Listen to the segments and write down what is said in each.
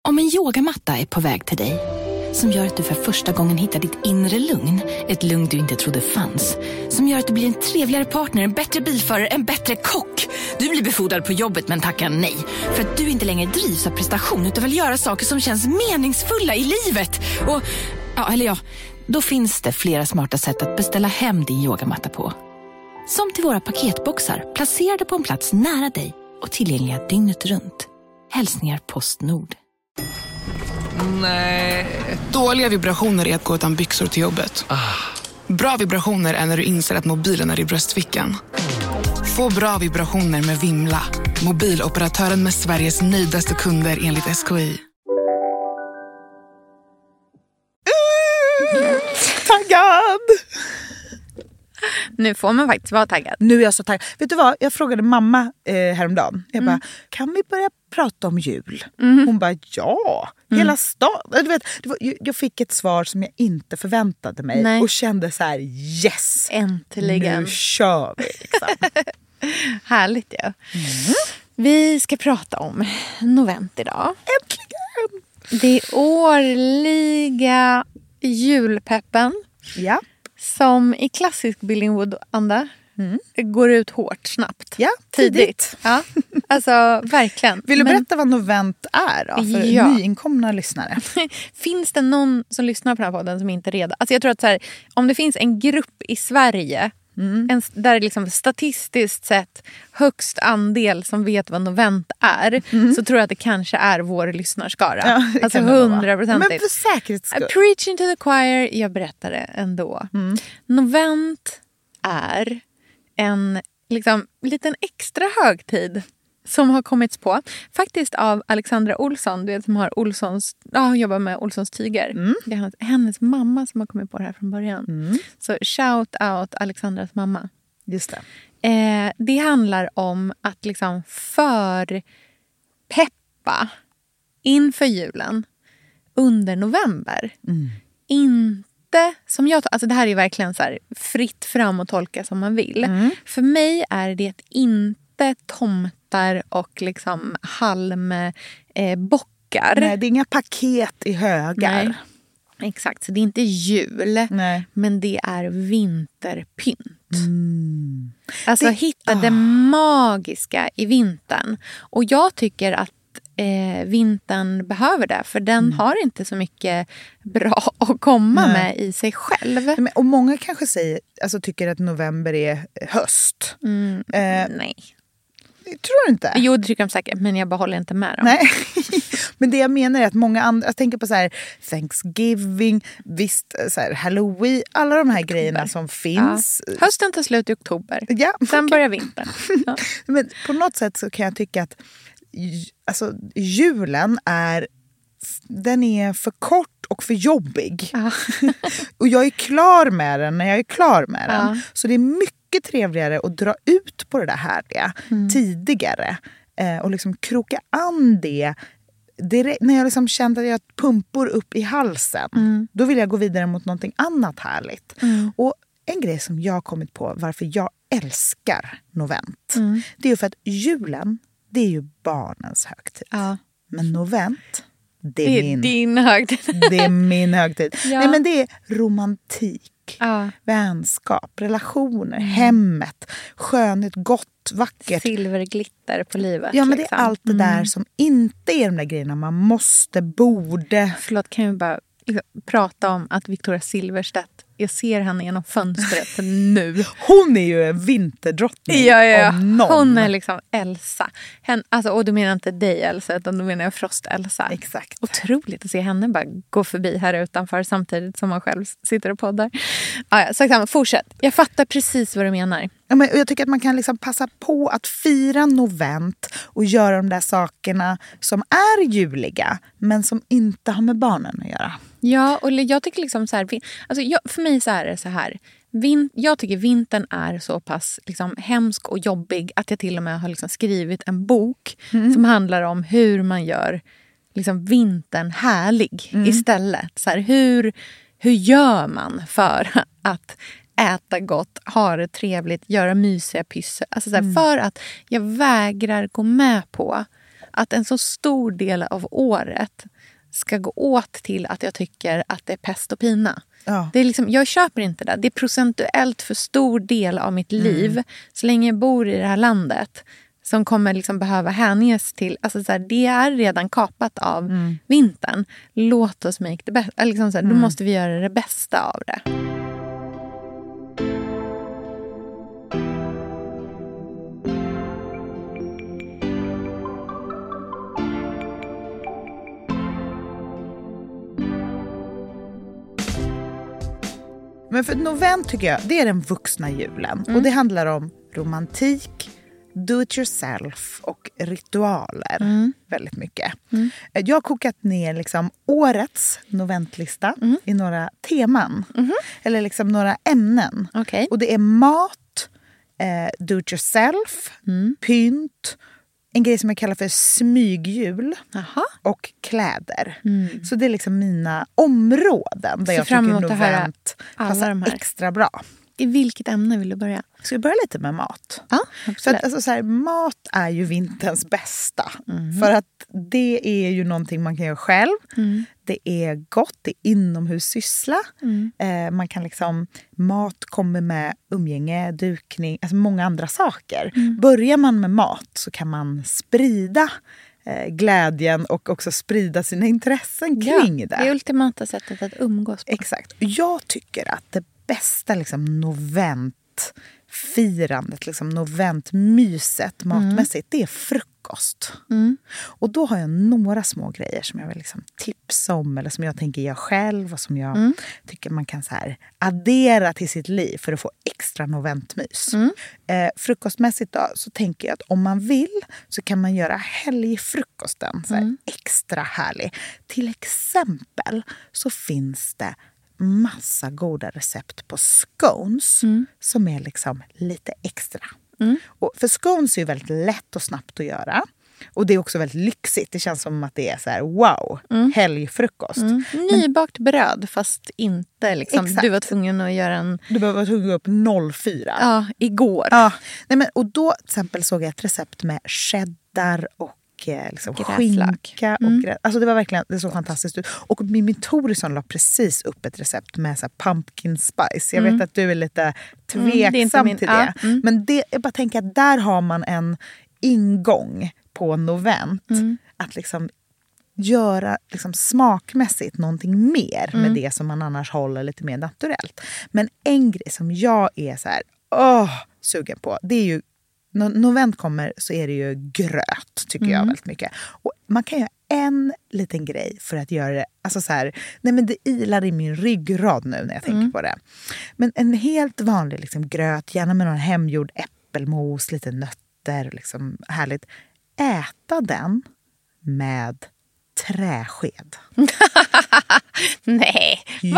Om en yogamatta är på väg till dig, som gör att du för första gången hittar ditt inre lugn, ett lugn du inte trodde fanns, som gör att du blir en trevligare partner, en bättre bilförare, en bättre kock. Du blir befordrad på jobbet men tackar nej, för att du inte längre drivs av prestation utan vill göra saker som känns meningsfulla i livet. Och, då finns det flera smarta sätt att beställa hem din yogamatta på. Som till våra paketboxar, placerade på en plats nära dig och tillgängliga dygnet runt. Hälsningar Postnord. Nej. Dåliga vibrationer är att gå utan byxor till jobbet. Bra vibrationer är när du inser att mobilen är i bröstfickan. Få bra vibrationer med Vimla. Mobiloperatören med Sveriges nöjdaste kunder enligt SKI. Taggad! Nu får man faktiskt vara taggad. Nu är jag så taggad. Vet du vad? Jag frågade mamma häromdagen. Jag bara, kan vi börja prata om jul? Hon bara, ja. Hela stan. Du vet, jag fick ett svar som jag inte förväntade mig. Nej. Och kände så här, yes. Äntligen. Nu kör vi. Liksom. Härligt, ja. Vi ska prata om novent idag. Äntligen. Det är årliga julpeppen. Ja. Som i klassisk Billingwood-anda går ut hårt, snabbt. Ja, tidigt. Ja, alltså verkligen. Vill du berätta vad novent är då, för nyinkomna lyssnare? Finns det någon som lyssnar på den här podden som inte är redan? Alltså jag tror att så här, om det finns en grupp i Sverige där liksom statistiskt sett högst andel som vet vad novent är, så tror jag att det kanske är vår lyssnarskara. Ja, alltså 100%. Men för säkerhets skull. Preaching to the choir, jag berättar det ändå. Novent är en liksom liten extra högtid som har kommits på. Faktiskt av Alexandra Olsson, du vet, som har jobbar med Olssons tyger. Det är hennes mamma som har kommit på det här från början. Så shout out Alexandras mamma. Just det. Det handlar om att liksom förpeppa inför julen under november. Inte som jag, alltså det här är verkligen så här fritt fram och tolka som man vill. För mig är det inte tomtar och liksom halmbockar. Nej, det är inga paket i högar. Nej. Exakt, så det är inte jul. Nej. Men det är vinterpynt. Alltså hitta det magiska i vintern. Och jag tycker att vintern behöver det. För den har inte så mycket bra att komma med i sig själv. Och många kanske tycker att november är höst. Nej. Tror du inte? Jo, det tycker jag säkert, men jag bara håller inte med dem. Nej. Men det jag menar är att många andra, jag tänker på så här Thanksgiving, visst så här Halloween, alla de här grejerna som finns. Ja. Hösten tar slut i oktober. Ja, sen börjar vintern. Ja. Men på något sätt så kan jag tycka att alltså, julen är för kort och för jobbig. Och jag är klar med den när jag är klar med den. Så det är mycket trevligare att dra ut på det där härliga tidigare. Och liksom kroka an det. När jag liksom kände att jag pumpor upp i halsen. Då vill jag gå vidare mot någonting annat härligt. Och en grej som jag har kommit på varför jag älskar novent. Det är ju för att julen, det är ju barnens högtid. Men novent, det är din högtid. Det är min högtid. Nej, men det är romantik. Vänskap, relationer, hemmet, skönhet, gott, vackert. Silverglitter på livet. Ja, men det är allt det där som inte är de där grejerna man borde. Förlåt, kan jag bara prata om att Victoria Silvstedt, jag ser henne genom fönstret nu. Hon är ju en vinterdrottning. Ja. Om någon. Hon är liksom Elsa. Och du menar inte dig Elsa, utan du menar Frost-Elsa. Exakt. Otroligt att se henne bara gå förbi här utanför samtidigt som man själv sitter och poddar. Så fortsätt. Jag fattar precis vad du menar. Ja, men jag tycker att man kan liksom passa på att fira novent och göra de där sakerna som är juliga men som inte har med barnen att göra. Ja, och jag tycker liksom så här, för mig så är det så här. Jag tycker vintern är så pass liksom hemsk och jobbig att jag till och med har liksom skrivit en bok som handlar om hur man gör liksom vintern härlig istället. Så här, hur gör man för att äta gott, ha det trevligt, göra mysiga pyssel. Alltså så här, för att jag vägrar gå med på att en så stor del av året ska gå åt till att jag tycker att det är pest och pina. Ja. Det är liksom, jag köper inte det. Det är procentuellt för stor del av mitt liv så länge jag bor i det här landet som kommer liksom behöva hänges till. Alltså så här, det är redan kapat av vintern. Låt oss make the best. Liksom så här, då måste vi göra det bästa av det. Men för november tycker jag, det är den vuxna julen. Och det handlar om romantik, do it yourself och ritualer. Väldigt mycket. Jag har kokat ner liksom årets novemberlista i några teman. Eller liksom några ämnen. Okay. Och det är mat, do it yourself, pynt, en grej som jag kallar för smygjul. Aha. Och kläder. Så det är liksom mina områden där jag tycker november passar extra bra. I vilket ämne vill du börja? Ska vi börja lite med mat? Ja, för att, alltså, så här, mat är ju vinterns bästa. För att det är ju någonting man kan göra själv. Det är gott, det är inomhussyssla. Man kan liksom, mat kommer med umgänge, dukning, alltså många andra saker. Börjar man med mat så kan man sprida glädjen och också sprida sina intressen kring det. Det är ultimata sättet att umgås på. Exakt. Jag tycker att det bästa liksom noventfirandet, liksom noventmyset matmässigt, det är frukost. Och då har jag några små grejer som jag vill liksom tipsa om eller som jag tänker jag själv och som jag tycker man kan så här addera till sitt liv för att få extra noventmys. Frukostmässigt då, så tänker jag att om man vill så kan man göra helgfrukosten så här extra härlig. Till exempel så finns det massa goda recept på scones som är liksom lite extra. Och för scones är ju väldigt lätt och snabbt att göra. Och det är också väldigt lyxigt. Det känns som att det är så här, wow, helgfrukost. Nybakt bröd, fast inte liksom. Du var tvungen att göra en... Du var tvungen upp 04. Ja, igår. Ja. Nej, men, och då till exempel såg jag ett recept med cheddar och liksom skinka och alltså det var verkligen, det såg fantastiskt ut. Och Mimmi Thoresson la precis upp ett recept med så här pumpkin spice. Jag vet att du är lite tveksam till det. Men det, jag bara tänker att där har man en ingång på novent. Att liksom göra liksom smakmässigt någonting mer med det som man annars håller lite mer naturellt. Men en grej som jag är så här sugen på, det är ju när novent kommer så är det ju gröt, tycker jag väldigt mycket. Och man kan göra en liten grej för att göra det, alltså så här, nej men det ilar i min ryggrad nu när jag tänker på det. Men en helt vanlig liksom gröt, gärna med någon hemgjord äppelmos, lite nötter, liksom härligt. Äta den med träsked. Nej. Jo.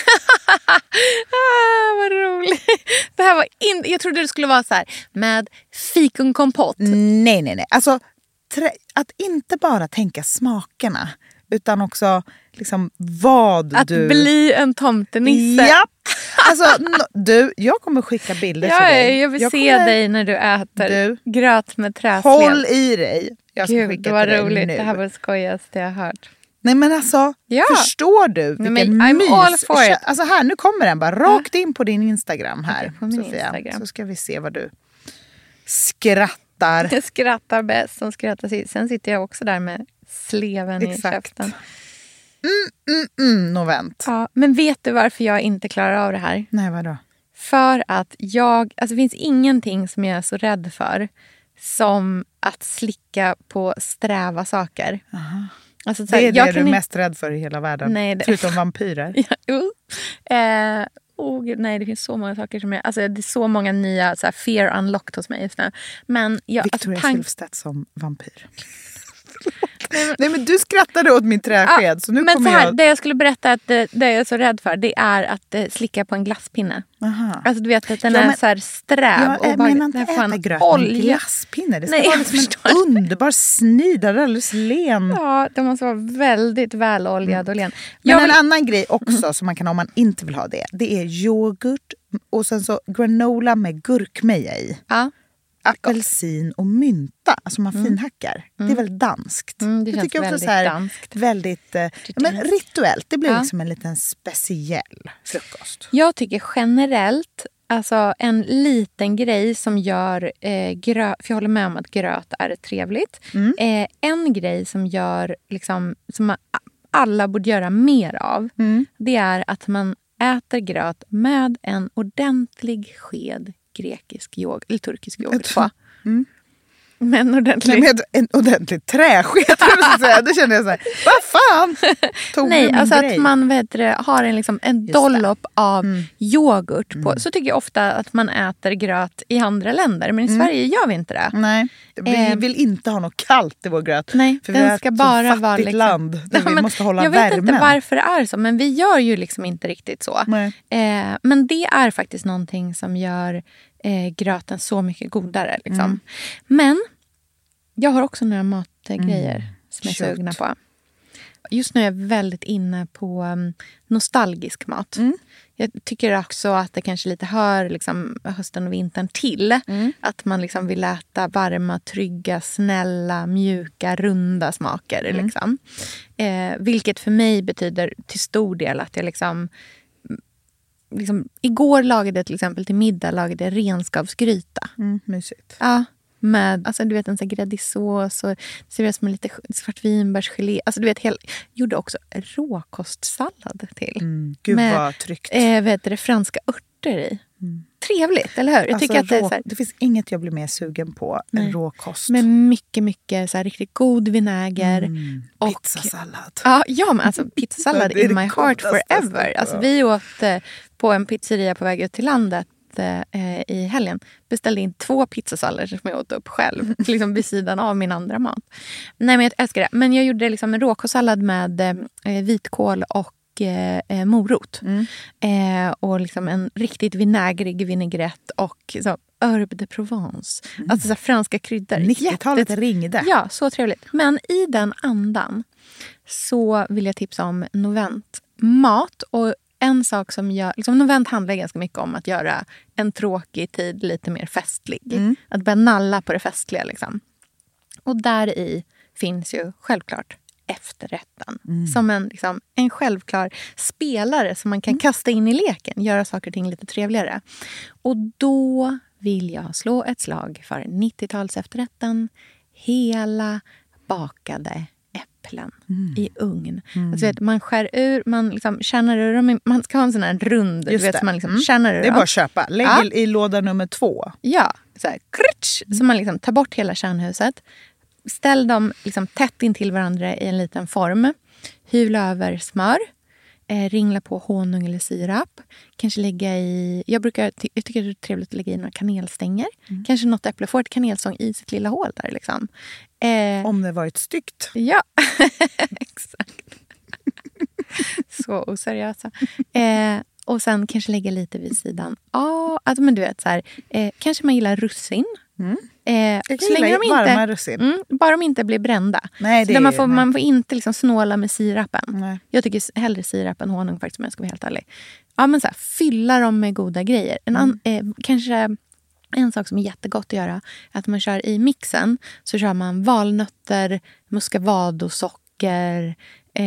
Vad roligt. Det här var jag trodde det skulle vara så här med fikonkompott. Nej. Alltså att inte bara tänka smakerna utan också liksom vad att du... Att bli en tomtenisse. Ja. Alltså jag kommer skicka bilder till dig. Jag vill se dig när du äter gröt med träsled. Håll i dig. Jag ska skicka det var till dig roligt. nu. Det här var skojigaste jag har hört. Nej men alltså, förstår du vilken I'm mys? all for it. Alltså här, nu kommer den bara rakt in på din Instagram här, på min Sofia. Instagram. Så ska vi se vad du skrattar. Jag skrattar bäst som skrattar sist. Sen sitter jag också där med sleven i käften. Novent. Ja, men vet du varför jag inte klarar av det här? Nej, vadå? För att alltså det finns ingenting som jag är så rädd för som att slicka på sträva saker. Aha. Alltså, det är det du är mest rädd för i hela världen. Nej, förutom vampyrer. Nej, det finns så många saker som det är så många nya så här, fear unlocked hos mig just nu. Men Victoria Silvstedt som vampyr. Nej, men du skrattade åt min träsked. Så nu men kommer så här, det jag skulle berätta att det jag är så rädd för, det är att slicka på en glasspinne. Aha. Alltså du vet att den är så här sträv. Jag menar inte äta gröt med en glasspinne. Det ska vara liksom en underbar snidare, alldeles len. Ja, det måste vara väldigt väloljad och len. Men en annan grej också som man kan ha om man inte vill ha det är yoghurt och sen så granola med gurkmeja i. Ja. apelsin och mynta. Alltså man finhackar. Det är väl danskt. Det jag känns tycker också väldigt så här, danskt. väldigt men rituellt. Det blir liksom en liten speciell frukost. Jag tycker generellt, alltså en liten grej som gör gröt, för jag håller med om att gröt är trevligt. En grej som gör liksom, som alla borde göra mer av, det är att man äter gröt med en ordentlig sked grekisk yoghurt, eller turkisk yoghurt på. Men ordentlig... med en ordentlig träsked. Då kände jag så här, vad fan? Nej, alltså att man har en dollop av yoghurt på. Så tycker jag ofta att man äter gröt i andra länder. Men i Sverige gör vi inte det. Nej, vi vill inte ha något kallt i vår gröt. Nej, för den ska bara vara fattigt land där vi måste hålla jag värmen. Jag vet inte varför det är så, men vi gör ju liksom inte riktigt så. Men det är faktiskt någonting som gör gröten så mycket godare. Liksom. Men jag har också några matgrejer som jag är sugna på. Just nu är jag väldigt inne på nostalgisk mat. Jag tycker också att det kanske lite hör liksom, hösten och vintern till. Att man liksom vill äta varma, trygga, snälla, mjuka, runda smaker. Liksom. Vilket för mig betyder till stor del att jag liksom igår lagade till exempel till middag lagade renskapsgryta. Mysigt. Ja. Med, alltså du vet, en sån gräddig sås och serveras med lite svartvinbärsgelé. Alltså du vet, gjorde också råkostsallad till. Gud med, vad tryggt. Franska örter i. Trevligt, eller hur? Jag tycker att det finns inget jag blir mer sugen på än råkost. Med mycket så här, riktigt god vinäger. Och pizzasallad. Ja, men alltså pizzasallad in my heart forever. Alltså, vi åt på en pizzeria på väg ut till landet i helgen. Beställde in 2 pizzasallader som jag åt upp själv. Liksom vid sidan av min andra mat. Nej, men jag älskar det. Men jag gjorde liksom en råkostsallad med vitkål och morot. Och liksom en riktigt vinägrig vinägrett och så, herbe de Provence. Alltså så franska kryddor. 90-talet ringde. Ja, så trevligt. Men i den andan så vill jag tipsa om Novent mat. Och en sak som Novent handlar ganska mycket om att göra en tråkig tid lite mer festlig. Att börja nalla på det festliga. Liksom. Och där i finns ju självklart efterrätten. Som en självklar spelare som man kan kasta in i leken. Göra saker och ting lite trevligare. Och då vill jag slå ett slag för 90-tals efterrätten. Hela bakade äpplen i ugn. Alltså, vet, man skär ur, man liksom kärnar ur dem. Man ska ha en sån här rund. Du vet, man liksom kärnar ur. Det är bara att köpa. Lägg i låda nummer 2. Ja, så här, så man liksom tar bort hela kärnhuset. Ställ dem liksom tätt in till varandra i en liten form. Hyvla över smör. Ringla på honung eller sirap. Kanske lägga i... Jag tycker det är trevligt att lägga i några kanelstänger. Kanske något äpple får ett kanelstång i sitt lilla hål där. Liksom. Om det varit styggt. Ja, exakt. Så oseriösa. Och sen kanske lägga lite vid sidan. Alltså, men du vet så här. Kanske man gillar russin. Så länge de varma russin. Bara de inte blir brända. Nej, så man får inte liksom snåla med sirapen. Nej. Jag tycker hellre sirap än honung faktiskt, om jag ska vara helt ärlig. Ja, men så här, fylla dem med goda grejer. Kanske en sak som är jättegott att göra är att man kör i mixen. Så kör man valnötter, muscovado, socker,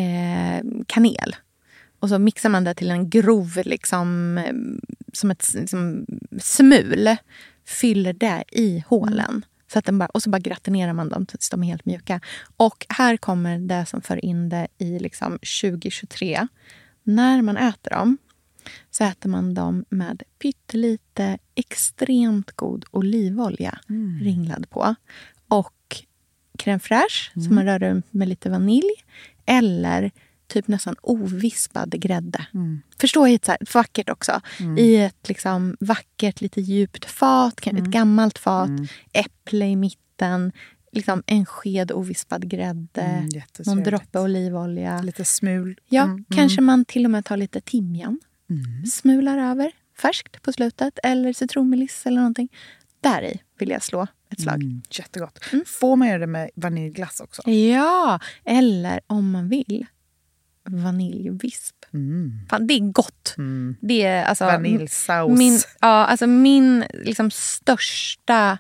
kanel. Och så mixar man det till en grov liksom, som ett liksom, smul. Fyller det i hålen. Så att och så bara gratinerar man dem tills de är helt mjuka. Och här kommer det som för in det i liksom 2023. När man äter dem så äter man dem med pyttelite extremt god olivolja ringlad på. Och crème fraîche som man rör runt med lite vanilj. Eller typ nästan ovispad grädde. Förstår jag, så här, vackert också. I ett liksom vackert, lite djupt fat. Ett gammalt fat. Äpple i mitten. Liksom en sked ovispad grädde. Någon droppe olivolja. Lite smul. Ja, kanske man till och med tar lite timjan. Smular över. Färskt på slutet. Eller citronmeliss eller någonting. Där i vill jag slå ett slag. Jättegott. Får man göra det med vaniljglass också? Ja, eller om man vill vaniljvisp. Fan, det är gott. Det är alltså vaniljsaus. Min liksom största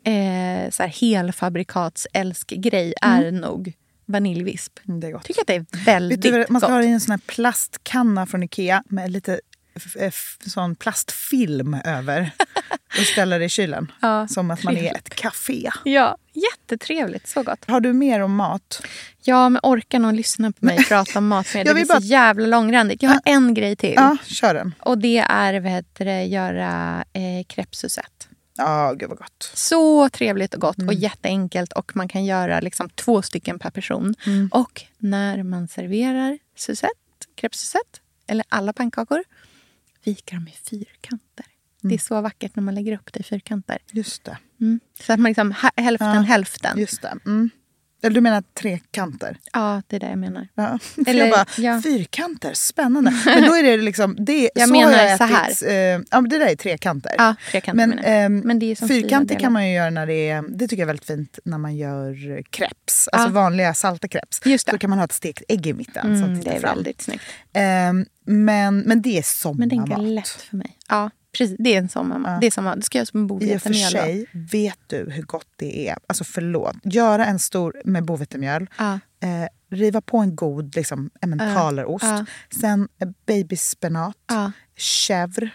så här helfabrikatsälskgrej är nog vaniljvisp. Det är gott. Tycker att det är väldigt gott. Man ska ha i en sån här plastkanna från Ikea med lite sån plastfilm över och ställa det i kylen. Som att man är ett café. Ja, jättetrevligt. Så gott. Har du mer om mat? Ja, men orkar någon lyssna på mig prata om mat med? Det blir så jävla långrandigt. Jag har en grej till. Ja, kör den. Och det är göra crêpe Suzette. Ja, gud vad gott. Så trevligt och gott och jätteenkelt. Och man kan göra liksom 2 stycken per person. Och när man serverar crêpe Suzette eller alla pannkakor, viker de i fyrkanter. Det är så vackert när man lägger upp det i fyrkanter. Just det. Så att man liksom hälften. Just det. Eller du menar 3 kanter? Ja, det är det jag menar. Ja. Eller, jag bara, fyrkanter, spännande. Men då är det liksom... jag menar så här. Ja, men det där är 3 kanter. Ja, 3 kanter men det är som fyrkanter kan man ju göra när det tycker jag är väldigt fint när man gör crepes. Alltså vanliga salta crepes. Just det. Då kan man ha ett stekt ägg i mitten. Så det är väldigt snyggt. Men det är sommarmat. Men det är ganska lätt för mig. Ja, precis. Det är en sommarmat. Det ska göra som en bovetemjöl. I och för sig, vet du hur gott det är? Alltså förlåt. Göra en stor med bovetemjöl. Riva på en god liksom, emmentaler-ost. Sen babyspenat. Chèvre.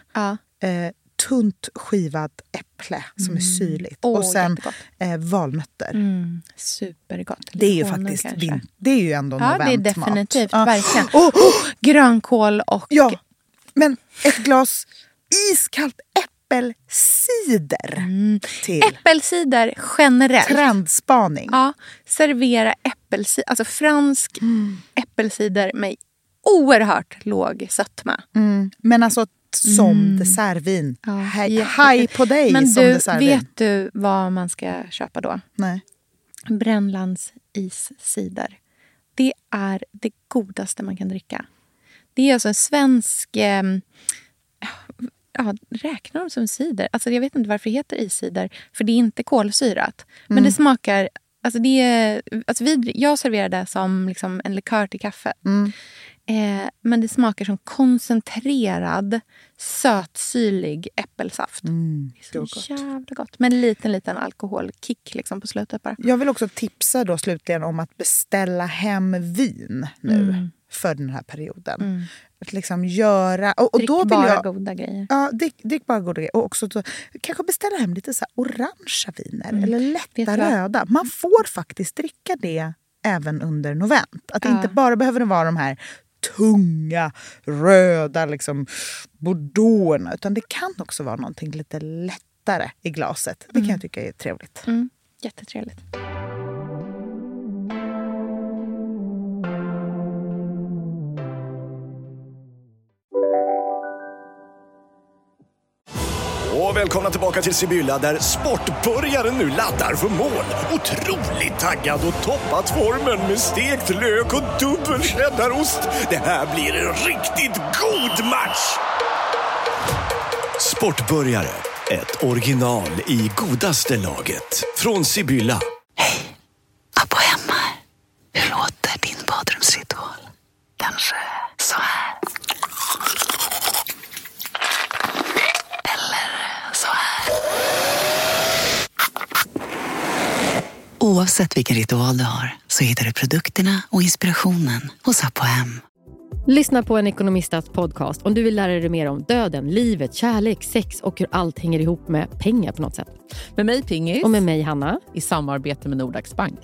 Tunt skivad äpple som är syrligt. Och sen valnötter. Supergott. Det är ju faktiskt det är ju ändå noventmat. Ja, det är definitivt. Verkligen. Grönkål och... Ja, men ett glas iskallt äppelcider till. Äppelcider generellt. Trendspaning. Ja, servera äppelcider. Alltså fransk äppelcider med oerhört låg sötma. Men alltså som dessertvin. Hej på dig. Men som dessertvin. Vet du vad man ska köpa då? Nej. Brännlands iscider. Det är det godaste man kan dricka. Det är alltså en svensk... räknar de som cider? Alltså jag vet inte varför det heter iscider. För det är inte kolsyrat. Men det smakar... Alltså jag serverar det som liksom en likör till kaffe. Men det smakar som koncentrerad sötsyrlig äppelsaft. Det är så jävla gott. Men en liten alkoholkick liksom på slutet bara. Jag vill också tipsa då slutligen om att beställa hem vin nu för den här perioden. Att liksom göra... Och då vill bara goda grejer. Ja, drick bara goda grejer. Och också då, kanske beställa hem lite så här orangea viner. Eller lätta röda. Man får faktiskt dricka det även under novent. Att det inte bara behöver vara de här tunga, röda liksom, bordeauxerna. Utan det kan också vara någonting lite lättare i glaset. Det kan jag tycka är trevligt. Jättetrevligt. Och välkomna tillbaka till Sibylla där sportbörjaren nu laddar för mål. Otroligt taggad och toppat formen med stekt lök och dubbel cheddarost. Det här blir en riktigt god match! Sportbörjare, ett original i godaste laget. Från Sibylla. Hej, Abbo hemma. Hur låter din badrumsritual? Kanske så här. Oavsett vilken ritual du har så hittar du produkterna och inspirationen hos Apohem. Lyssna på en ekonomistats podcast om du vill lära dig mer om döden, livet, kärlek, sex och hur allt hänger ihop med pengar på något sätt. Med mig Pingis. Och med mig Hanna. I samarbete med Nordax Bank.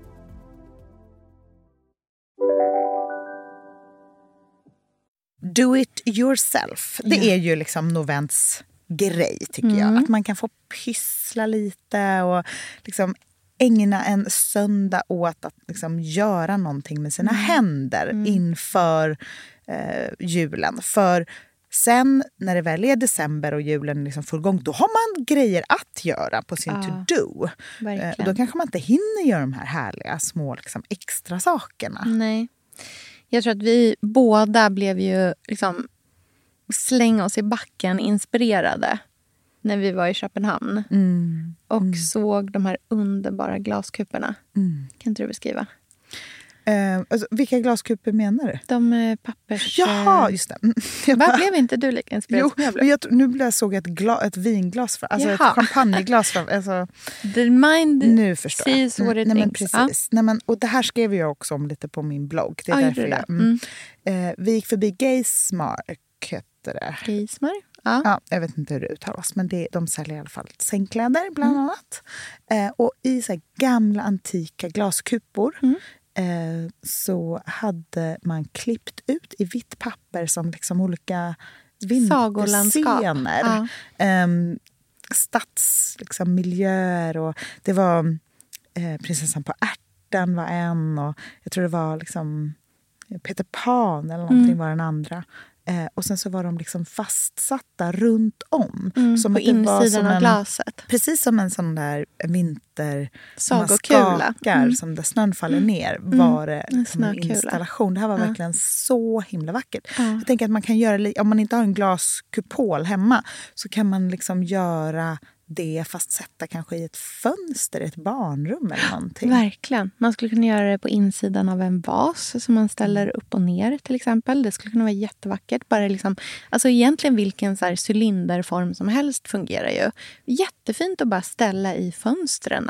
Do it yourself. Det är ju liksom novents grej tycker jag. Att man kan få pyssla lite och liksom ägna en söndag åt att liksom göra någonting med sina händer inför julen. För sen när det väl är december och julen liksom full gång, då har man grejer att göra på sin to-do. Då kanske man inte hinner göra de här härliga små liksom, extra sakerna. Nej. Jag tror att vi båda blev ju liksom slänga oss i backen inspirerade när vi var i Köpenhamn och såg de här underbara glaskuporna. Kan inte du beskriva? Alltså, vilka glaskupor menar du? De pappers... Jaha, just det. Vad blev inte du lika inspirerad som jag blev? Men nu såg jag ett vinglas, alltså ett champagneglas. Alltså, The mind nu förstår sees what it men thinks. precis. Och det här skrev jag också om lite på min blogg. Det är därför vi gick förbi Geismark, heter det. Geismark? Ja, jag vet inte hur det uttalas, men de säljer i alla fall sängkläder bland annat. Och i så här gamla antika glaskupor så hade man klippt ut i vitt papper som liksom olika vinterscener. Stadsmiljöer, och det var prinsessan på ärtan var en, och jag tror det var liksom Peter Pan eller någonting var den andra. Och sen så var de liksom fastsatta runt om. Som på insidan av glaset. Precis som en sån där vinter sagokula. Som där snön faller ner. Var det liksom en snökula. Installation. Det här var verkligen så himla vackert. Jag tänker att man kan göra, om man inte har en glaskupol hemma, så kan man liksom göra det fast sätta kanske i ett fönster, ett barnrum eller någonting. Verkligen. Man skulle kunna göra det på insidan av en vas som man ställer upp och ner till exempel. Det skulle kunna vara jättevackert. Bara liksom, alltså egentligen vilken så här cylinderform som helst fungerar ju. Jättefint att bara ställa i fönstren.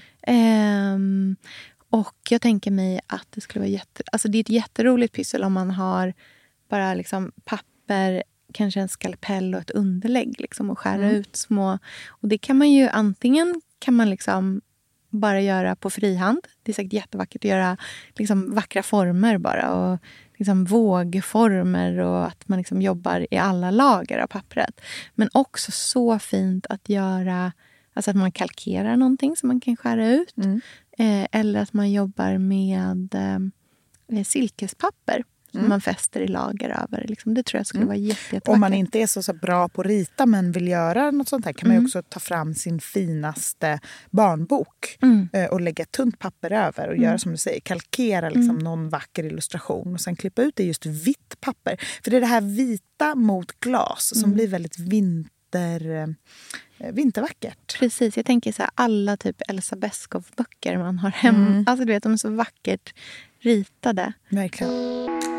Och jag tänker mig att det skulle vara alltså det är ett jätteroligt pyssel om man har bara liksom papper, kanske en skalpell och ett underlägg liksom, och skära ut små. Och det kan man ju antingen kan man liksom bara göra på frihand. Det är säkert jättevackert att göra liksom vackra former bara, och liksom vågformer, och att man liksom jobbar i alla lager av pappret. Men också så fint att göra, alltså att man kalkerar någonting som man kan skära ut. Eller att man jobbar med silkespapper. Som man fäster i lager över. Liksom. Det tror jag skulle vara jättevackert. Om man inte är så bra på att rita men vill göra något sånt här, kan man ju också ta fram sin finaste barnbok och lägga tunt papper över och göra som du säger, kalkera liksom någon vacker illustration och sen klippa ut det just vitt papper. För det är det här vita mot glas som blir väldigt vintervackert. Precis, jag tänker så här, alla typ Elsa Beskow-böcker man har hemma. Alltså du vet, de är så vackert ritade. Verkligen.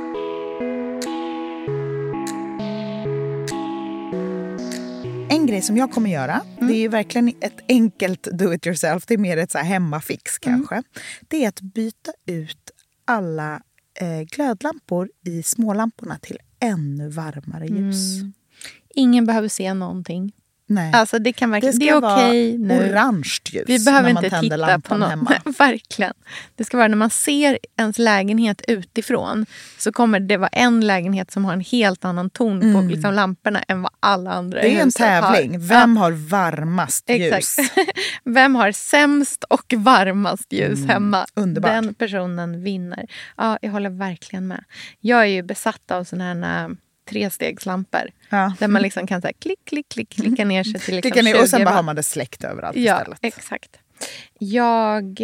En grej som jag kommer göra, det är ju verkligen ett enkelt do-it-yourself, det är mer ett så här hemmafix kanske. Det är att byta ut alla glödlampor i smålamporna till ännu varmare ljus. Ingen behöver se någonting. Nej. Alltså det kan verkligen, det är vara okej nu. Orange ljus. Vi behöver när man inte tänder titta på något. Hemma. Verkligen. Det ska vara när man ser ens lägenhet utifrån, så kommer det vara en lägenhet som har en helt annan ton på liksom lamporna än vad alla andra det är en tävling. har. Vem har varmast ljus? Exakt. Vem har sämst och varmast ljus hemma? Underbart. Den personen vinner. Ja, jag håller verkligen med. Jag är ju besatt av såna här 3-stegslampor. Där man liksom kan så här, klicka ner sig till liksom 20. Och sen bara har man det släckt överallt istället. Ja, exakt. Jag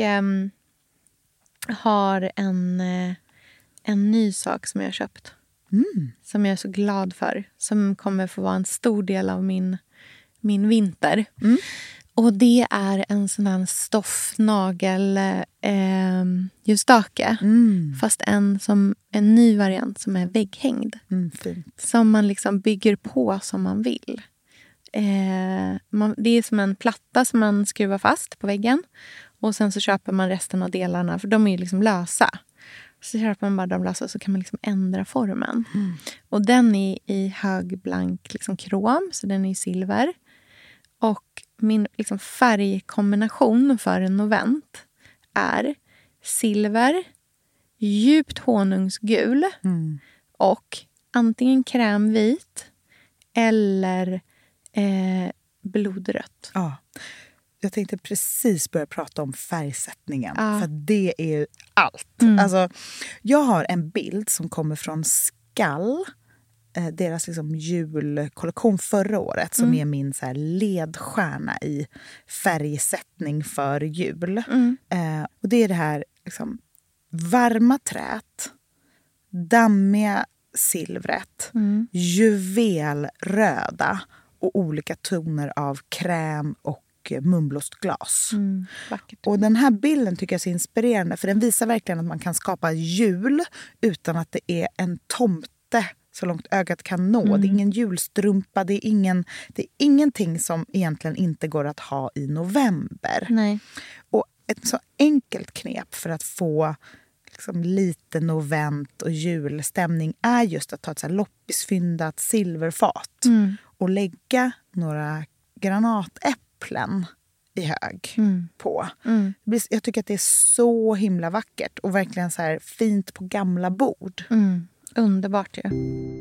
har en ny sak som jag har köpt. Som jag är så glad för. Som kommer få vara en stor del av min vinter. Och det är en sån här stoffnagel ljusstake. Fast en ny variant som är vägghängd. Fint. Som man liksom bygger på som man vill. Det är som en platta som man skruvar fast på väggen. Och sen så köper man resten av delarna, för de är ju liksom lösa. Så köper man bara de lösa, så kan man liksom ändra formen. Och den är i högblank liksom krom, så den är i silver. Och min liksom färgkombination för en novent är silver, djupt honungsgul och antingen krämvit eller blodrött. Ja. Jag tänkte precis börja prata om färgsättningen. För det är ju allt. Alltså, jag har en bild som kommer från Skall. Deras liksom julkollektion förra året. Som är min så här ledstjärna i färgsättning för jul. Och det är det här liksom, varma trät. Dammiga silvret. Juvelröda. Och olika toner av kräm och och munblåstglas. Vackert. Och den här bilden tycker jag är så inspirerande, för den visar verkligen att man kan skapa jul utan att det är en tomte så långt ögat kan nå. Det är ingen julstrumpa, det är ingenting som egentligen inte går att ha i november. Nej. Och ett så enkelt knep för att få liksom lite novent och julstämning är just att ta ett så här loppisfyndat silverfat och lägga några granatäpplen i hög på. Jag tycker att det är så himla vackert och verkligen så här fint på gamla bord. Underbart ju.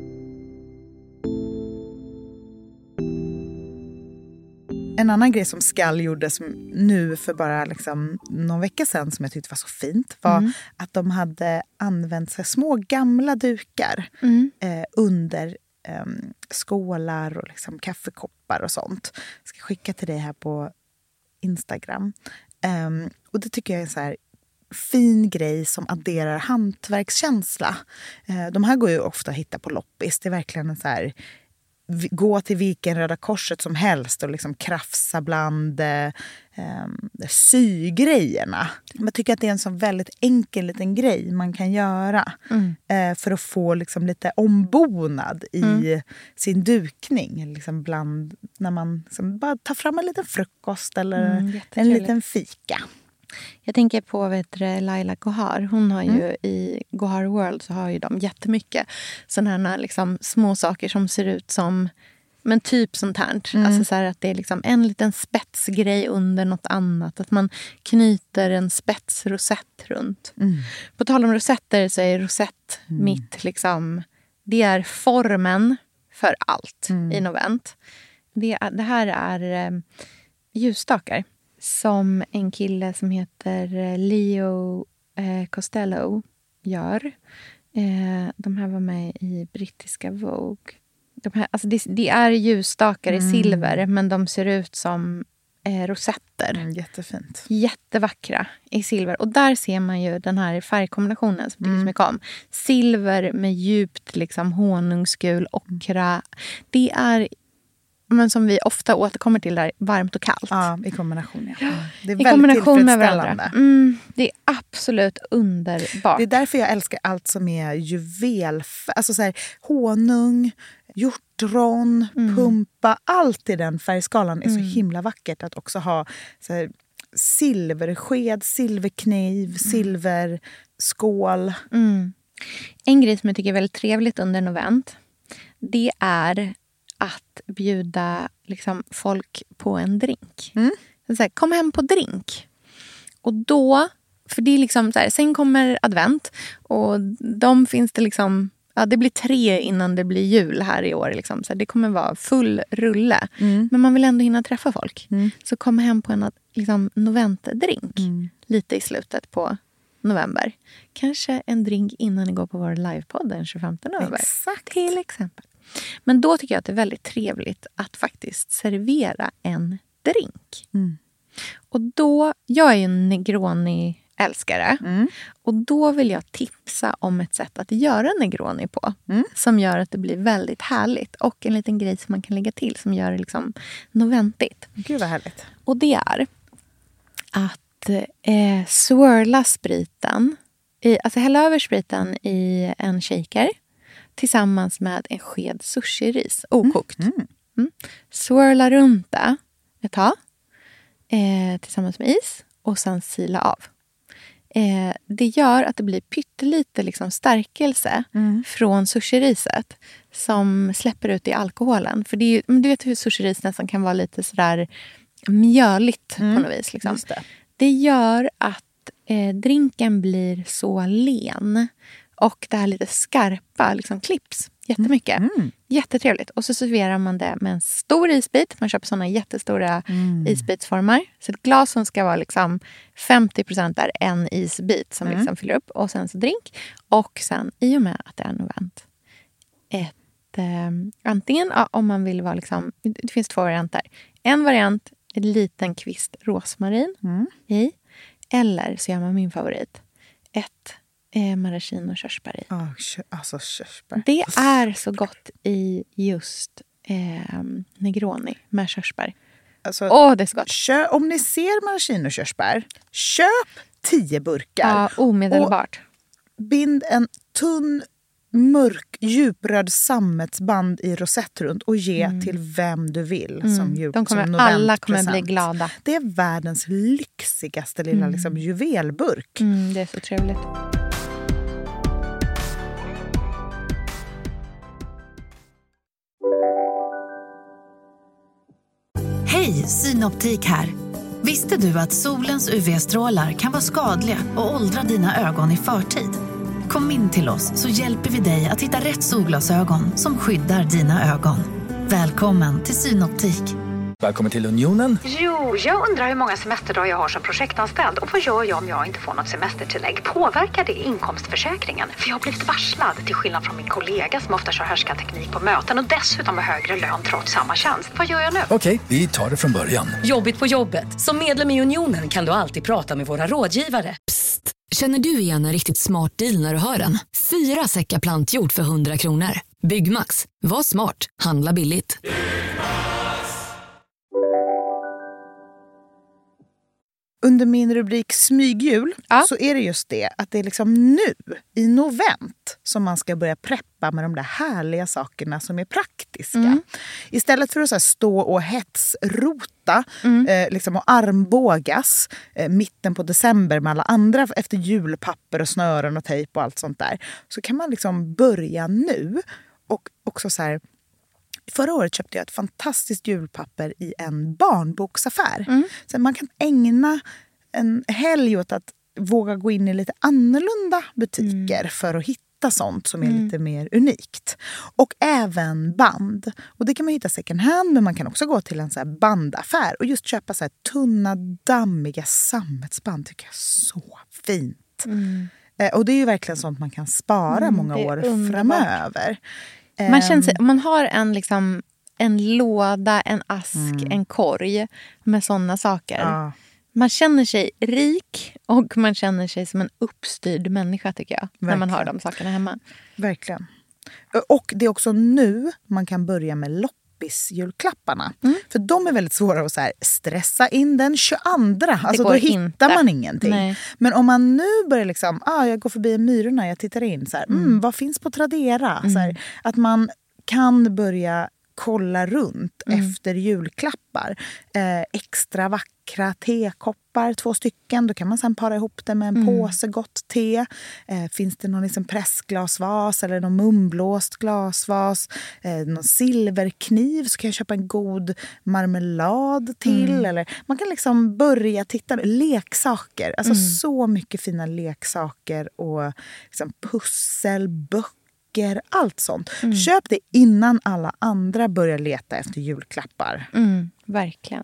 En annan grej som Skall gjorde som nu för bara liksom någon vecka sedan som jag tyckte var så fint var att de hade använt sig små gamla dukar under skålar och liksom kaffekoppar och sånt. Jag ska skicka till dig här på Instagram. Och det tycker jag är en så här fin grej som adderar hantverkskänsla. De här går ju ofta att hitta på loppis. Det är verkligen en så här gå till vilken Röda Korset som helst och liksom krafsa bland sygrejerna. Man tycker att det är en sån väldigt enkel liten grej man kan göra för att få liksom lite ombonad i sin dukning. Liksom bland, när man liksom bara tar fram en liten frukost eller en liten fika. Jag tänker på Laila Gohar. Hon har ju i Gohar World så har ju de jättemycket sådana här liksom små saker som ser ut som men typ sånt här. Alltså så här att det är liksom en liten spetsgrej under något annat. Att man knyter en spetsrosett runt. På tal om rosetter så är rosett mitt liksom, det är formen för allt i novent. Det här är ljusstakar som en kille som heter Leo Costello gör. De här var med i brittiska Vogue. De här, alltså det är ljusstakar i silver, men de ser ut som rosetter. Jättefint. Jättevackra i silver. Och där ser man ju den här färgkombinationen som tycker så mycket om. Silver med djupt liksom honungsgul, ockra. Det är, men som vi ofta återkommer till där, varmt och kallt. Ja, i kombination. Ja. Det är i väldigt kombination med tillfredsställande. varandra. Det är absolut underbart. Det är därför jag älskar allt som är juvel. Alltså så här, honung, hjortron, pumpa. Allt i den färgskalan är så himla vackert att också ha så här, silversked, silverkniv, silverskål. En grej som jag tycker är väldigt trevligt under novent, det är att bjuda liksom folk på en drink. Så här, kom hem på drink. Och då, för det är liksom så här, sen kommer advent och de finns det liksom, ja, det blir 3 innan det blir jul här i år liksom. Så här, det kommer vara full rulle. Men man vill ändå hinna träffa folk. Så kom hem på en liksom noventdrink lite i slutet på november. Kanske en drink innan ni går på vår livepodd den 25 november. Exakt. Till exempel. Men då tycker jag att det är väldigt trevligt att faktiskt servera en drink. Och då, jag är ju en Negroni-älskare. Och då vill jag tipsa om ett sätt att göra Negroni på. Som gör att det blir väldigt härligt. Och en liten grej som man kan lägga till som gör det liksom noventigt. Gud vad härligt. Och det är att swirla spriten. Alltså hälla över spriten i en shaker. Tillsammans med en sked sushi-ris. Okokt. Swirla runt det ett tag. Tillsammans med is. Och sen sila av. Det gör att det blir pyttelite liksom stärkelse från sushi-riset. Som släpper ut i alkoholen. För det är ju, men du vet hur sushi-ris nästan kan vara lite sådär mjöligt på något vis. Liksom. Det gör att drinken blir så len. Och det här lite skarpa liksom klipps jättemycket. Jättetrevligt. Och så serverar man det med en stor isbit. Man köper såna jättestora isbitsformar. Så ett glas som ska vara liksom 50% är en isbit som liksom fyller upp. Och sen så drink. Och sen i och med att det är novent. Antingen om man vill vara liksom, det finns 2 varianter. En variant, en liten kvist rosmarin i. Eller så gör man min favorit. Maraschino och körsbär i. Alltså körsbär. Det är så gott i just Negroni med körsbär. Alltså, det är så gott. Om ni ser maraschino-körsbär, köp 10 burkar. Ja, omedelbart. Och bind en tunn, mörk, djupröd sammetsband i rosett runt och ge till vem du vill som alla kommer bli glada. Det är världens lyxigaste lilla liksom, juvelburk. Det är så trevligt. Hej, Synoptik här. Visste du att solens UV-strålar kan vara skadliga och åldra dina ögon i förtid? Kom in till oss så hjälper vi dig att hitta rätt solglasögon som skyddar dina ögon. Välkommen till Synoptik. Välkommen till Unionen. Jo, jag undrar hur många semesterdagar jag har som projektanställd. Och vad gör jag om jag inte får något semestertillägg? Påverkar det inkomstförsäkringen? För jag har blivit varslad, till skillnad från min kollega som ofta kör härskarteknik på möten och dessutom har högre lön trots samma tjänst. Vad gör jag nu? Okej, vi tar det från början. Jobbigt på jobbet. Som medlem i Unionen kan du alltid prata med våra rådgivare. Psst! Känner du igen en riktigt smart deal när du hör den? 4 säckar plantjord för 100 kronor. Byggmax. Var smart. Handla billigt. Under min rubrik smygjul så är det just det att det är liksom nu i novent som man ska börja preppa med de där härliga sakerna som är praktiska. Istället för att så här, stå och hetsrota liksom, och armbågas mitten på december med alla andra efter julpapper och snören och tejp och allt sånt där, så kan man liksom börja nu och också så här. Förra året köpte jag ett fantastiskt julpapper i en barnboksaffär. Så man kan ägna en helg åt att våga gå in i lite annorlunda butiker för att hitta sånt som är lite mer unikt. Och även band. Och det kan man hitta second hand, men man kan också gå till en så här bandaffär och just köpa så här tunna, dammiga sammetsband. Tycker jag är så fint. Och det är ju verkligen sånt man kan spara många år framöver. Man känner sig, man har en låda, en ask, en korg med såna saker. Ja. Man känner sig rik och man känner sig som en uppstyrd människa, tycker jag. Verkligen. När man har de sakerna hemma. Verkligen. Och det är också nu man kan börja med loppisjulklapparna. För de är väldigt svåra att så här stressa in den 22. Alltså då hittar man ingenting. Nej. Men om man nu börjar liksom, jag går förbi Myrorna, jag tittar in så här, vad finns på Tradera? Så här, att man kan börja kolla runt efter julklappar. Extra vackra tekoppar, 2 stycken. Då kan man sen para ihop det med en påse gott te. Finns det någon liksom pressglasvas eller någon munblåst glasvas? Någon silverkniv, så kan jag köpa en god marmelad till. Eller man kan liksom börja titta. Leksaker, alltså så mycket fina leksaker och liksom pusselböcker. Allt sånt. Köp det innan alla andra börjar leta efter julklappar. Verkligen.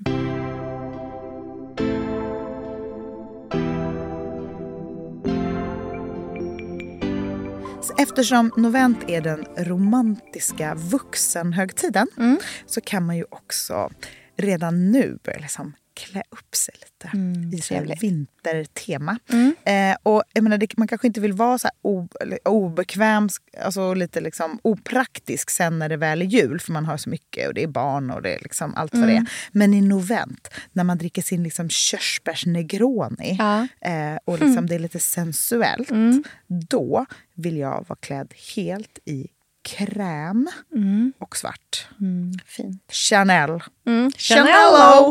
Eftersom novent är den romantiska vuxenhögtiden så kan man ju också redan nu börja liksom klä upp sig lite i så här vintertema. Och jag menar, man kanske inte vill vara så här obekväm, alltså lite liksom opraktisk sen när det väl är jul, för man har så mycket och det är barn och det är liksom allt vad det är. Men i novent, när man dricker sin liksom körsbärsnegroni och liksom det är lite sensuellt, då vill jag vara klädd helt i kräm och svart. Fint. Chanel. Chanel!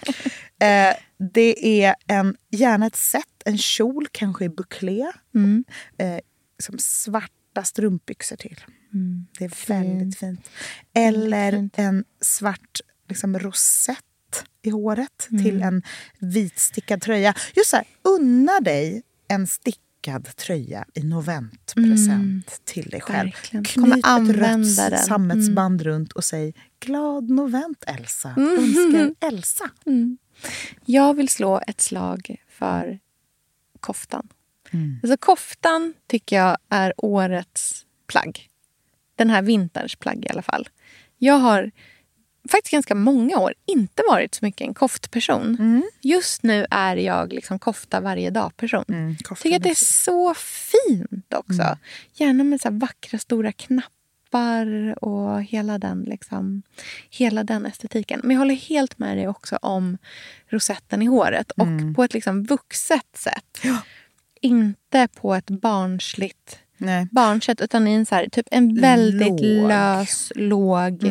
Det är gärna ett set, en kjol, kanske i bouclé. Som svarta strumpbyxor till. Det är väldigt fint. Eller en svart liksom, rosett i håret till en vitstickad tröja. Just så här, unna dig en stickad tröja i noventpresent till dig själv. Knyt ett rött sammetsband runt och säg glad novent, Elsa. Önskar Elsa. Jag vill slå ett slag för koftan. Alltså koftan tycker jag är årets plagg. Den här vinterns plagg i alla fall. Jag har faktiskt ganska många år inte varit så mycket en koftperson. Just nu är jag liksom kofta varje dag-person. Tycker att det är så fint också. Gärna med så här vackra stora knappar knoppar och hela den estetiken. Men jag håller helt med dig också om rosetten i håret. Och på ett liksom vuxet sätt. Ja. Inte på ett barnsligt barnsätt, utan i en, så här, typ en väldigt låg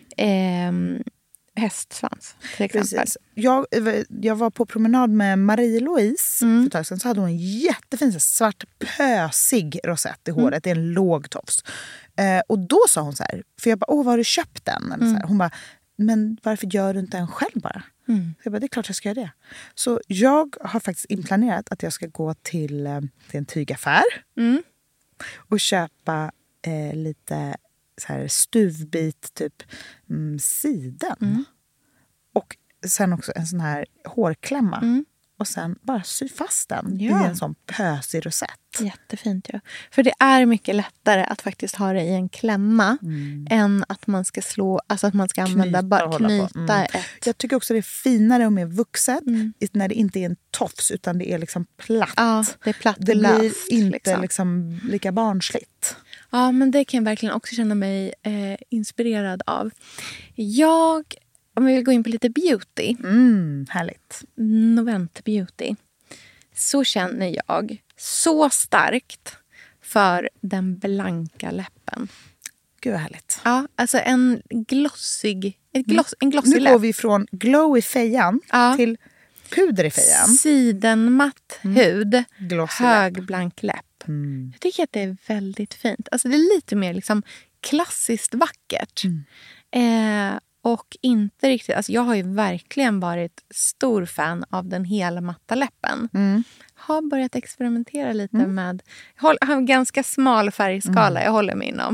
hästsvans till exempel. Precis. Jag var på promenad med Marie-Louise för ett tag sedan, så hade hon en jättefin svart pösig rosett i håret. Det är en låg tofs. Och då sa hon så här, för jag bara, vad har du köpt den? Eller så här. Hon bara, men varför gör du inte en själv bara? Så jag bara, det är klart jag ska göra det. Så jag har faktiskt inplanerat att jag ska gå till en tygaffär och köpa lite så här stuvbit typ siden. Och sen också en sån här hårklämma. Och sen bara sy fast den i en sån pösig rosett. Jättefint ju. Ja. För det är mycket lättare att faktiskt ha det i en klämma än att man ska att man ska knyta ett. Jag tycker också det är finare och mer vuxet när det inte är en tofs utan det är liksom platt. Ja, det är platt. Det blir inte liksom lika barnsligt. Ja, men det kan jag verkligen också känna mig inspirerad av. Om vi vill gå in på lite beauty. Härligt. Novent beauty. Så känner jag så starkt för den blanka läppen. Gud vad härligt. Ja, alltså en glossig läpp. Nu går vi från glow i fejan till puder i fejan. Sidenmatt hud, Glossig hög blank läpp. Jag tycker att det är väldigt fint. Alltså det är lite mer liksom klassiskt vackert. Och inte riktigt, alltså jag har ju verkligen varit stor fan av den hela matta läppen. Har börjat experimentera lite med, jag har en ganska smal färgskala, jag håller mig inom.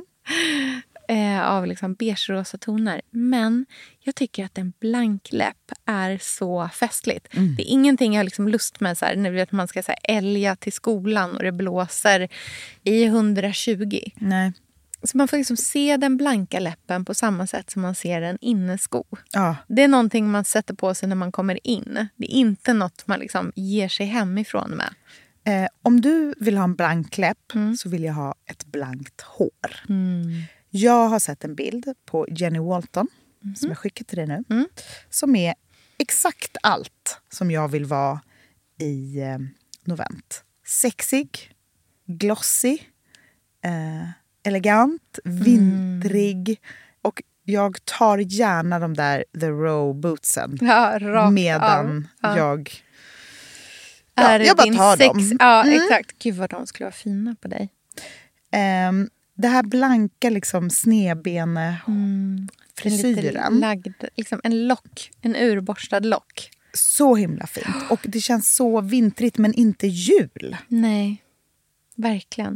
Av liksom beige-rosa toner. Men jag tycker att en blank läpp är så festligt. Det är ingenting jag har liksom lust med så här, när vet man ska så här, älga till skolan och det blåser i 120. Nej. Så man får liksom se den blanka läppen på samma sätt som man ser en innesko. Ja. Det är någonting man sätter på sig när man kommer in. Det är inte något man liksom ger sig hemifrån med. Om du vill ha en blank läpp så vill jag ha ett blankt hår. Jag har sett en bild på Jenny Walton som jag skickar till dig nu. Som är exakt allt som jag vill vara i Novent. Sexig, glossy, elegant, vintrig. Och jag tar gärna de där The Row bootsen. Medan jag bara tar dem. Ja, exakt. Gud vad de skulle vara fina på dig. Det här blanka liksom snedbene frisyren. Lagd, liksom en urborstad lock. Så himla fint. Och det känns så vintrigt men inte jul. Nej, verkligen.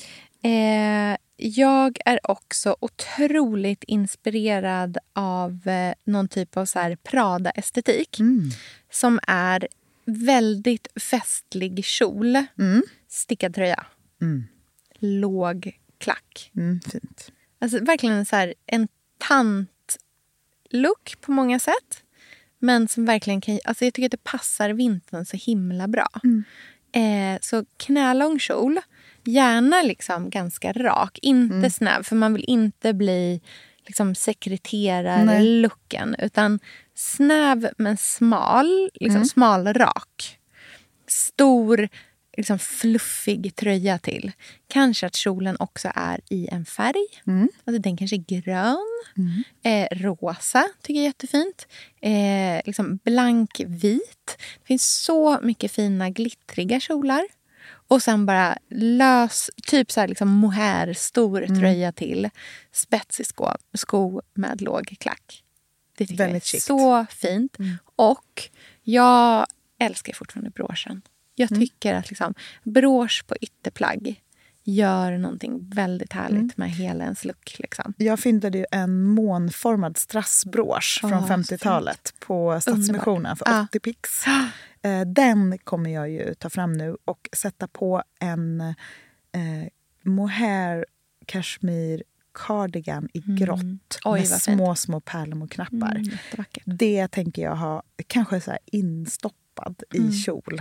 Jag är också otroligt inspirerad av någon typ av så här Prada-estetik. Som är väldigt festlig kjol. Stickad tröja. Låg klack. Fint. Alltså verkligen så här, en tant-look på många sätt. Men som verkligen kan... Alltså jag tycker att det passar vintern så himla bra. Så knälång kjol. Gärna liksom ganska rak. Inte snäv. För man vill inte bli liksom sekreterare-looken. Utan snäv men smal. Liksom smal-rak. Stor... liksom fluffig tröja till. Kanske att kjolen också är i en färg. Alltså den kanske är grön. Rosa tycker jag är jättefint. Liksom blankvit. Det finns så mycket fina glittriga kjolar. Och sen bara lös, typ så här liksom mohair, stor tröja till. Spetsig sko med låg klack. Det tycker jag är så fint. Och jag älskar fortfarande broschen. Jag tycker att liksom, brosch på ytterplagg gör någonting väldigt härligt med hela ens look. Liksom. Jag fyndade ju en månformad strassbrosch från 50-talet på Stadsmissionen för 80 pix. Den kommer jag ju ta fram nu och sätta på en mohair cashmere cardigan i grått med små pärlemorknappar. Det tänker jag ha kanske så här instoppad i kjol.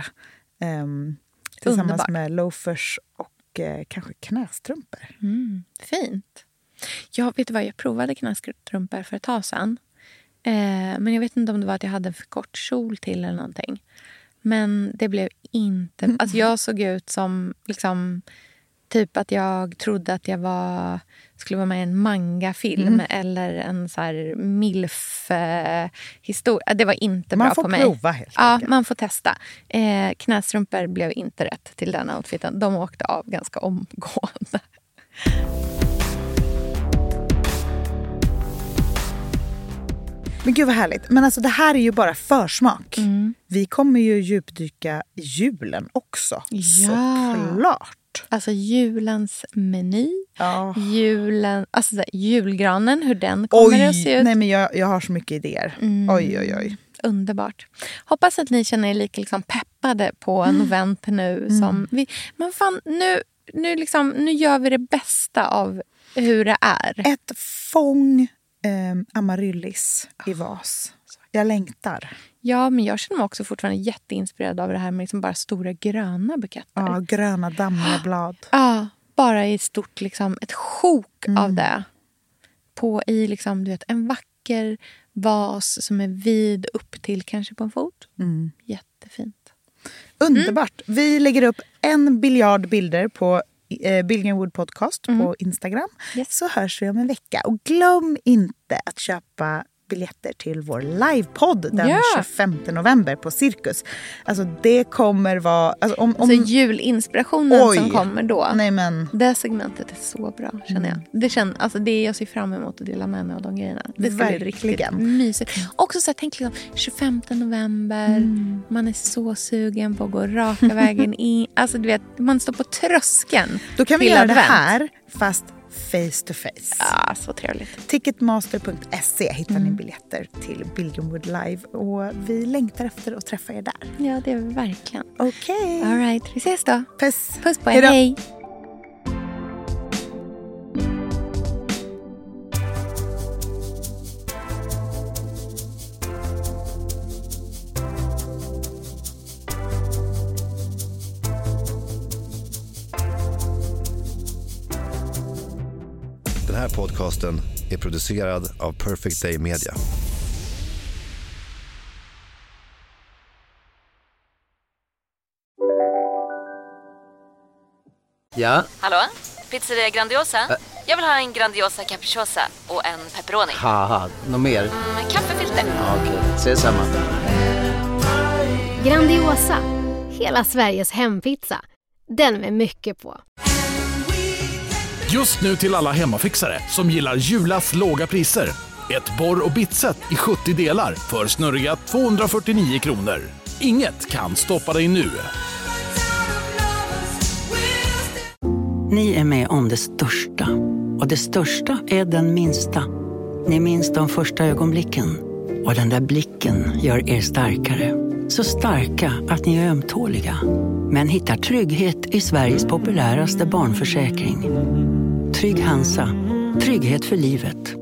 Tillsammans med loafers och kanske knästrumpor. Fint. Jag provade knästrumpor för ett tag sedan. Men jag vet inte om det var att jag hade en för kort kjol till eller någonting. Men det blev inte... Alltså jag såg ut som liksom... Typ att jag trodde att jag skulle vara med i en manga-film eller en så här milf-historia. Det var inte bra på mig. Man får prova helt enkelt. Ja, man får testa. Knästrumpor blev inte rätt till den outfiten. De åkte av ganska omgående. Men gud vad härligt. Men alltså det här är ju bara försmak. Vi kommer ju djupdyka i julen också. Ja. Såklart. Alltså julens meny. Alltså julgranen, hur den kommer att se ut. Nej men jag har så mycket idéer. Oj. Underbart. Hoppas att ni känner er lika liksom peppade på november nu som vi. Men fan, nu gör vi det bästa av hur det är. Ett fång amaryllis i vas. Jag längtar. Ja, men jag känner mig också fortfarande jätteinspirerad av det här med liksom bara stora gröna buketter. Ja, gröna dammiga blad. Ja, bara i stort liksom ett sjok av det. I liksom, du vet, en vacker vas som är vid upp till kanske på en fot. Jättefint. Underbart. Vi lägger upp 1 biljard bilder på Billgrenwood podcast på Instagram. Så hörs vi om en vecka. Och glöm inte att köpa biljetter till vår livepodd den 25 november på Cirkus. Alltså det kommer vara... Alltså julinspirationen som kommer då. Nej, men... Det segmentet är så bra, känner jag. Det jag ser fram emot att dela med mig av de grejerna. Det ska bli riktigt mysigt. Också så här, tänk liksom 25 november. Man är så sugen på att gå raka vägen in. Alltså du vet, man står på tröskeln. Då kan vi göra det här fast face to face. Ja, så trevligt. Ticketmaster.se hittar ni biljetter till Billgrenwood Live. Och vi längtar efter att träffa er där. Ja, det är vi verkligen. Okej. All right, vi ses då. Puss. Puss på er. Hej. Den här podcasten är producerad av Perfect Day Media. Ja? Hallå? Pizzeria Grandiosa? Jag vill ha en Grandiosa capriciosa och en pepperoni. Haha, något mer? Kaffefilter. Ja, okej, ses samma. Grandiosa, hela Sveriges hempizza. Den med mycket på. Just nu till alla hemmafixare som gillar Julas låga priser. Ett borr- och bitset i 70 delar för snurriga 249 kronor. Inget kan stoppa dig nu. Ni är med om det största. Och det största är den minsta. Ni minns de första ögonblicken. Och den där blicken gör er starkare. Så starka att ni är ömtåliga. Men hittar trygghet i Sveriges populäraste barnförsäkring. Trygg Hansa. Trygghet för livet.